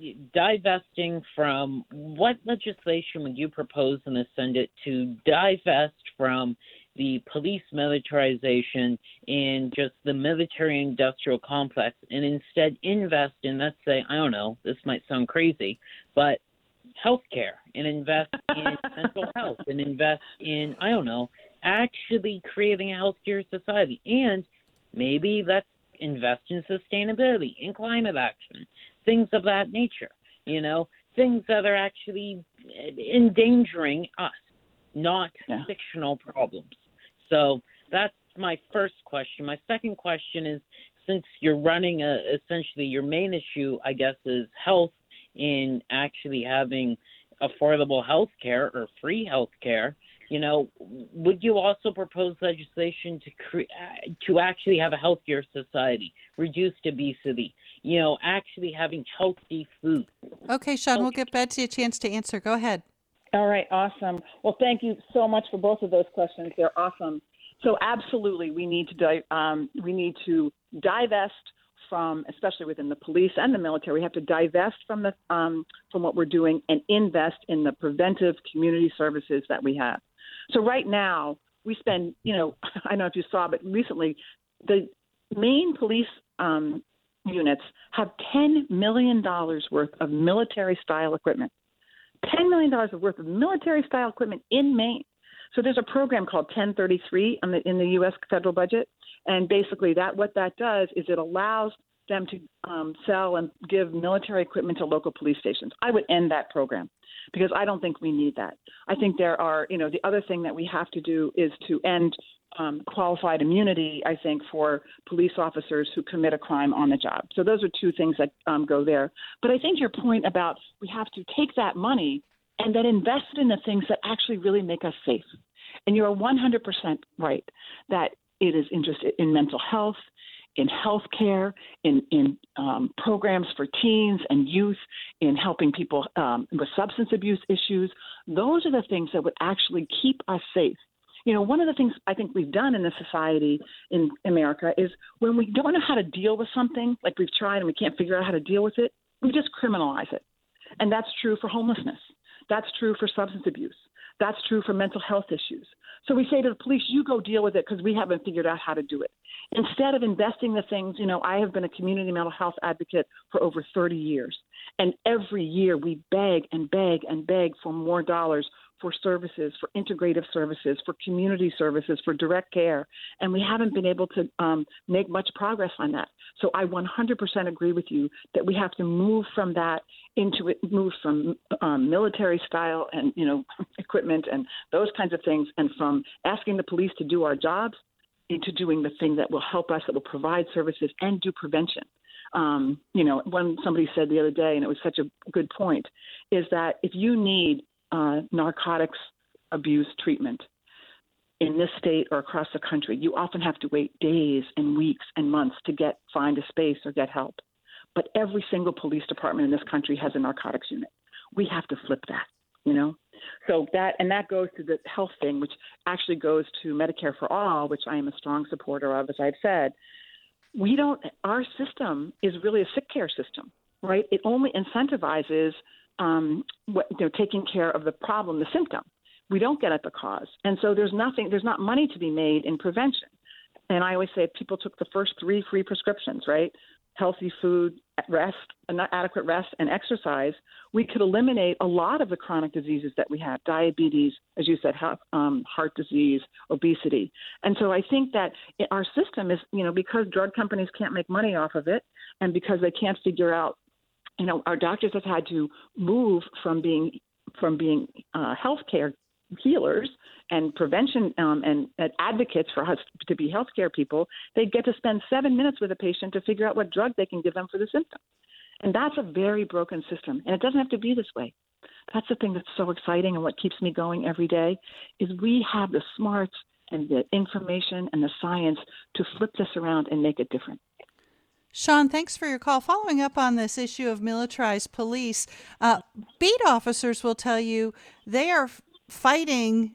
S13: divesting from what legislation would you propose in the Senate to divest from the police militarization and just the military industrial complex and instead invest in, let's say, I don't know, this might sound crazy, but healthcare and invest in mental health and invest in, I don't know, actually creating a healthier society. And maybe let's invest in sustainability, in climate action, things of that nature, you know, things that are actually endangering us, not yeah. fictional problems. So that's my first question. My second question is, since you're running a, essentially your main issue, I guess, is health in actually having affordable health care or free health care, you know, would you also propose legislation to cre- to actually have a healthier society, reduce obesity, you know, actually having healthy food?
S1: Okay, Sean, we'll give Betsy a chance to answer. Go ahead.
S11: All right, awesome. Well, thank you so much for both of those questions. They're awesome. So absolutely, we need to di- um, we need to divest from, especially within the police and the military, we have to divest from the um, from what we're doing and invest in the preventive community services that we have. So right now, we spend, you know, I don't know if you saw, but recently, the Maine police um, units have ten million dollars worth of military-style equipment. ten million dollars worth of military-style equipment in Maine. So there's a program called ten thirty-three in the, in the U S federal budget, and basically that what that does is it allows them to um, sell and give military equipment to local police stations. I would end that program because I don't think we need that. I think there are, you know, the other thing that we have to do is to end um, qualified immunity, I think, for police officers who commit a crime on the job. So those are two things that um, go there. But I think your point about we have to take that money and then invest it in the things that actually really make us safe. And you're one hundred percent right that it is interested in mental health, in health care, in, in um, programs for teens and youth, in helping people um, with substance abuse issues. Those are the things that would actually keep us safe. You know, one of the things I think we've done in this society in America is when we don't know how to deal with something, like we've tried and we can't figure out how to deal with it, we just criminalize it. And that's true for homelessness. That's true for substance abuse. That's true for mental health issues. So we say to the police, you go deal with it because we haven't figured out how to do it. Instead of investing the things, you know, I have been a community mental health advocate for over thirty years. And every year we beg and beg and beg for more dollars for services, for integrative services, for community services, for direct care. And we haven't been able to um, make much progress on that. So I one hundred percent agree with you that we have to move from that into it, move from um, military style and, you know, equipment and those kinds of things, and from asking the police to do our jobs into doing the thing that will help us, that will provide services and do prevention. Um, you know, when somebody said the other day, and it was such a good point, is that if you need uh, narcotics abuse treatment in this state or across the country, you often have to wait days and weeks and months to get find a space or get help. But every single police department in this country has a narcotics unit. We have to flip that, you know? So that, and that goes to the health thing, which actually goes to Medicare for All, which I am a strong supporter of, as I've said. We don't, our system is really a sick care system, right? It only incentivizes um, what, you know, taking care of the problem, the symptom. We don't get at the cause. And so there's nothing, there's not money to be made in prevention. And I always say if people took the first three free prescriptions, right? Healthy food, rest, adequate rest, and exercise, we could eliminate a lot of the chronic diseases that we have, diabetes, as you said, um, heart disease, obesity. And so I think that our system is, you know, because drug companies can't make money off of it, and because they can't figure out, you know, our doctors have had to move from being from being uh, healthcare healers and prevention um, and, and advocates for us to be healthcare people. They get to spend seven minutes with a patient to figure out what drug they can give them for the symptom. And that's a very broken system. And it doesn't have to be this way. That's the thing that's so exciting, and what keeps me going every day is we have the smarts and the information and the science to flip this around and make it different.
S1: Sean, thanks for your call. Following up on this issue of militarized police, uh, beat officers will tell you they are f- fighting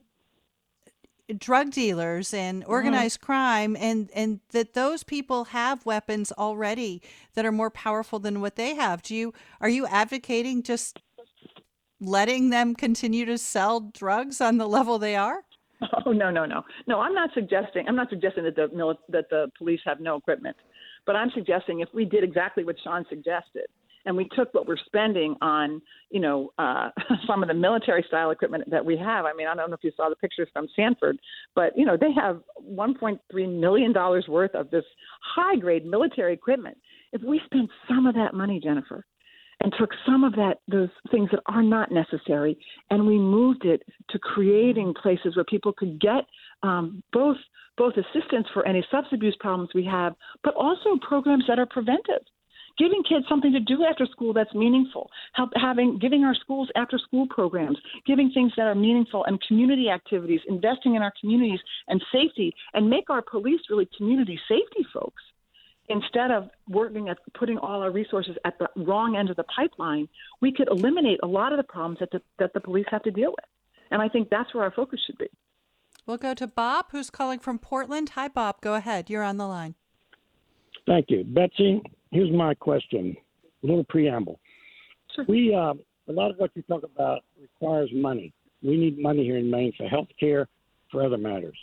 S1: drug dealers and organized mm-hmm. crime, and, and that those people have weapons already that are more powerful than what they have. Do you are you advocating just letting them continue to sell drugs on the level they are?
S11: Oh no, no, no, no. I'm not suggesting. I'm not suggesting that the mili- that the police have no equipment, but I'm suggesting if we did exactly what Sean suggested, and we took what we're spending on, you know, uh, some of the military-style equipment that we have. I mean, I don't know if you saw the pictures from Sanford, but, you know, they have one point three million dollars worth of this high-grade military equipment. If we spent some of that money, Jennifer, and took some of that, those things that are not necessary, and we moved it to creating places where people could get um, both both assistance for any substance abuse problems we have, but also programs that are preventive. Giving kids something to do after school that's meaningful, help having giving our schools after school programs, giving things that are meaningful and community activities, investing in our communities and safety, and make our police really community safety folks. Instead of working at putting all our resources at the wrong end of the pipeline, we could eliminate a lot of the problems that the, that the police have to deal with. And I think that's where our focus should be.
S1: We'll go to Bob, who's calling from Portland. Hi, Bob. Go ahead. You're on the line.
S14: Thank you. Betsy, here's my question, a little preamble.
S11: Sure.
S14: We, uh, a lot of what you talk about requires money. We need money here in Maine for health care, for other matters.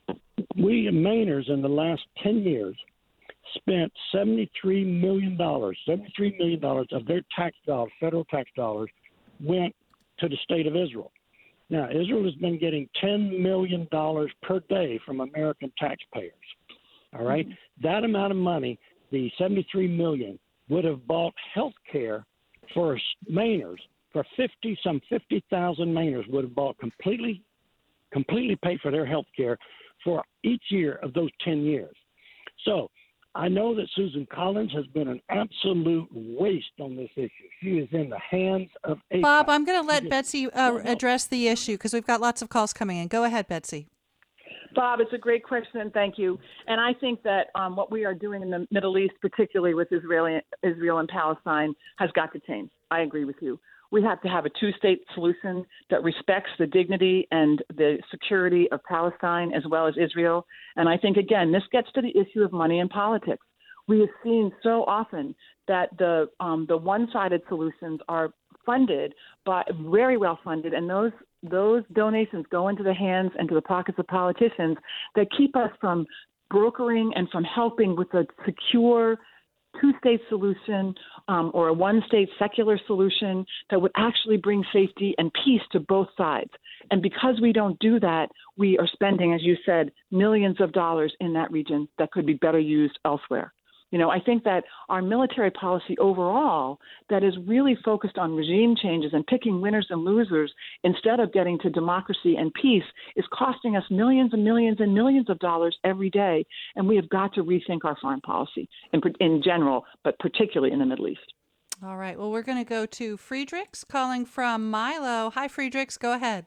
S14: We Mainers in the last ten years spent seventy-three million dollars, seventy-three million dollars of their tax dollars, federal tax dollars, went to the state of Israel. Now, Israel has been getting ten million dollars per day from American taxpayers. All right? Mm-hmm. That amount of money, the seventy-three million dollars, would have bought health care for Mainers, for fifty, some fifty thousand Mainers would have bought completely, completely paid for their health care for each year of those ten years. So I know that Susan Collins has been an absolute waste on this issue. She is in the hands of A I P A C.
S1: Bob, I'm going to let Betsy uh, address the issue because we've got lots of calls coming in. Go ahead, Betsy.
S11: Bob, it's a great question, and thank you. And I think that um, what we are doing in the Middle East, particularly with Israeli, Israel and Palestine, has got to change. I agree with you. We have to have a two-state solution that respects the dignity and the security of Palestine as well as Israel. And I think, again, this gets to the issue of money and politics. We have seen so often that the um, the one-sided solutions are funded, by very well funded, and those those donations go into the hands and to the pockets of politicians that keep us from brokering and from helping with a secure two-state solution um, or a one-state secular solution that would actually bring safety and peace to both sides. And because we don't do that, we are spending, as you said, millions of dollars in that region that could be better used elsewhere. You know, I think that our military policy overall that is really focused on regime changes and picking winners and losers instead of getting to democracy and peace is costing us millions and millions and millions of dollars every day. And we have got to rethink our foreign policy in, in general, but particularly in the Middle East.
S1: All right. Well, we're going to go to Friedrichs calling from Milo. Hi, Friedrichs. Go ahead.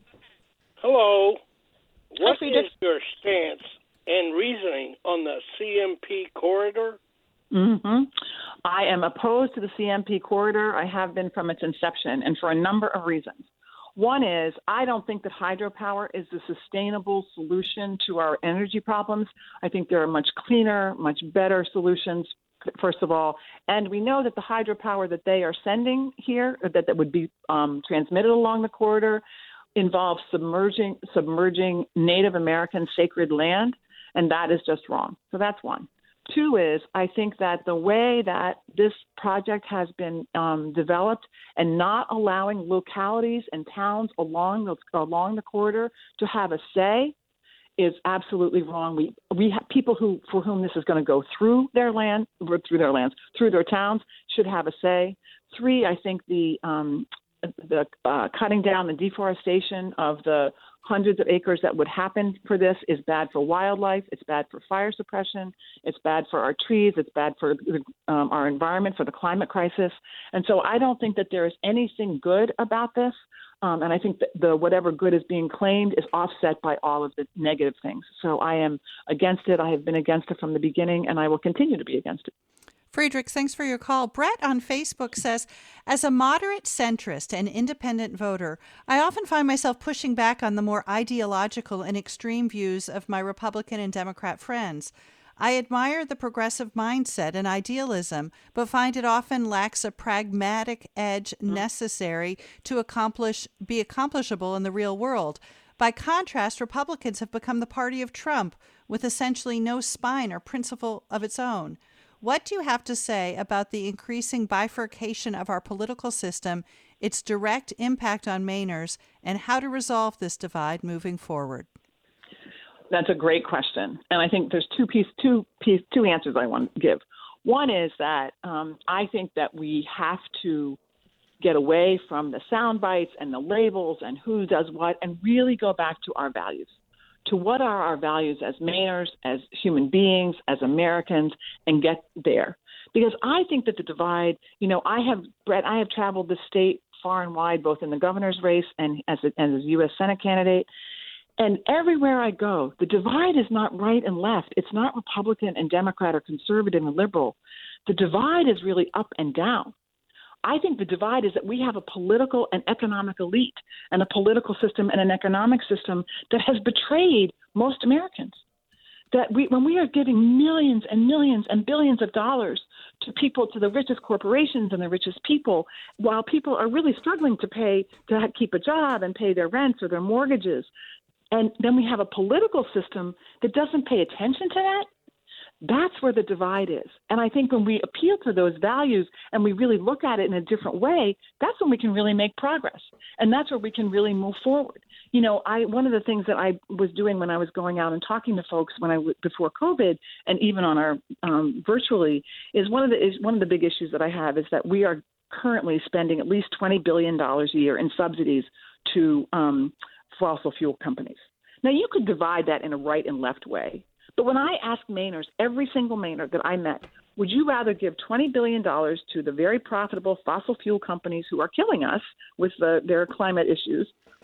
S15: Hello. What
S11: Hi,
S15: is your stance and reasoning on the C M P corridor?
S11: Mm-hmm. I am opposed to the C M P corridor. I have been from its inception, and for a number of reasons. One is I don't think that hydropower is the sustainable solution to our energy problems. I think there are much cleaner, much better solutions, first of all. And we know that the hydropower that they are sending here, that, that would be um, transmitted along the corridor, involves submerging, submerging Native American sacred land. And that is just wrong. So that's one. Two is I think that the way that this project has been um, developed and not allowing localities and towns along the, along the corridor to have a say is absolutely wrong. We we have people who for whom this is going to go through their land, through their lands, through their towns should have a say. Three, I think the um, the uh, cutting down the deforestation of the hundreds of acres that would happen for this is bad for wildlife. It's bad for fire suppression. It's bad for our trees. It's bad for um, our environment, for the climate crisis. And so I don't think that there is anything good about this. Um, and I think that the whatever good is being claimed is offset by all of the negative things. So I am against it. I have been against it from the beginning, and I will continue to be against it.
S1: Friedrich, thanks for your call. Brett on Facebook says, as a moderate centrist and independent voter, I often find myself pushing back on the more ideological and extreme views of my Republican and Democrat friends. I admire the progressive mindset and idealism, but find it often lacks a pragmatic edge necessary to accomplish be accomplishable in the real world. By contrast, Republicans have become the party of Trump, with essentially no spine or principle of its own. What do you have to say about the increasing bifurcation of our political system, its direct impact on Mainers, and how to resolve this divide moving forward?
S11: That's a great question. And I think there's two piece, two piece, two answers I want to give. One is that um, I think that we have to get away from the sound bites and the labels and who does what and really go back to our values. To what are our values as Mainers, as human beings, as Americans, and get there. Because I think that the divide, you know, I have, Brett, I have traveled the state far and wide, both in the governor's race and as a, as a U S Senate candidate. And everywhere I go, the divide is not right and left. It's not Republican and Democrat or conservative and liberal. The divide is really up and down. I think the divide is that we have a political and economic elite and a political system and an economic system that has betrayed most Americans. That we, when we are giving millions and millions and billions of dollars to people, to the richest corporations and the richest people, while people are really struggling to pay, to keep a job and pay their rents or their mortgages, and then we have a political system that doesn't pay attention to that, that's where the divide is. And I think when we appeal to those values and we really look at it in a different way, that's when we can really make progress. And that's where we can really move forward. You know, I one of the things that I was doing when I was going out and talking to folks when I before COVID and even on our um, virtually is one of the is one of the big issues that I have is that we are currently spending at least twenty billion dollars a year in subsidies to um, fossil fuel companies. Now, you could divide that in a right and left way. But when I ask Mainers, every single Mainer that I met, would you rather give twenty billion dollars to the very profitable fossil fuel companies who are killing us with the, their climate issues,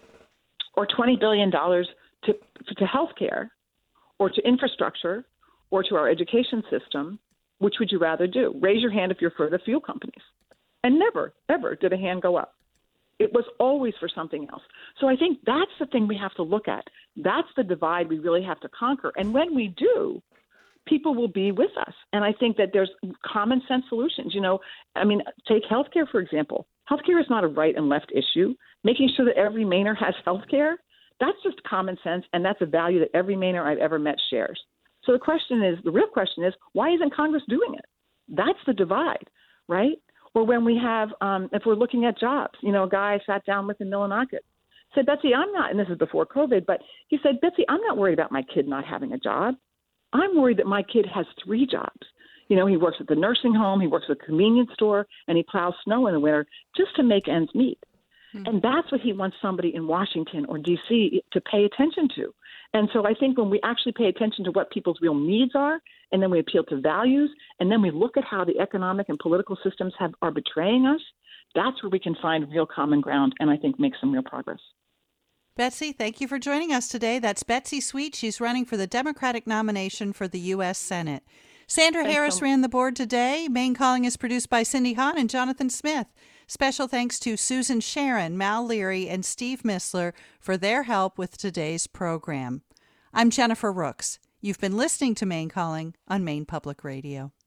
S11: or twenty billion dollars to, to health care, or to infrastructure, or to our education system? Which would you rather do? Raise your hand if you're for the fuel companies. And never, ever did a hand go up. It was always for something else. So I think that's the thing we have to look at. That's the divide we really have to conquer. And when we do, people will be with us. And I think that there's common sense solutions. You know, I mean, take healthcare, for example. Healthcare is not a right and left issue. Making sure that every Mainer has healthcare, that's just common sense, and that's a value that every Mainer I've ever met shares. So the question is, the real question is, why isn't Congress doing it? That's the divide, right? Or when we have, um, if we're looking at jobs, you know, a guy I sat down with in Millinocket said, Betsy, I'm not, and this is before COVID, but he said, Betsy, I'm not worried about my kid not having a job. I'm worried that my kid has three jobs. You know, he works at the nursing home, he works at a convenience store, and he plows snow in the winter just to make ends meet. Mm-hmm. And that's what he wants somebody in Washington or D C to pay attention to. And so I think when we actually pay attention to what people's real needs are, and then we appeal to values, and then we look at how the economic and political systems have, are betraying us, that's where we can find real common ground and I think make some real progress.
S1: Betsy, thank you for joining us today. That's Betsy Sweet. She's running for the Democratic nomination for the U S Senate. Sandra Thanks Harris so ran the board today. Maine Calling is produced by Cindy Hahn and Jonathan Smith. Special thanks to Susan Sharon, Mal Leary, and Steve Missler for their help with today's program. I'm Jennifer Rooks. You've been listening to Maine Calling on Maine Public Radio.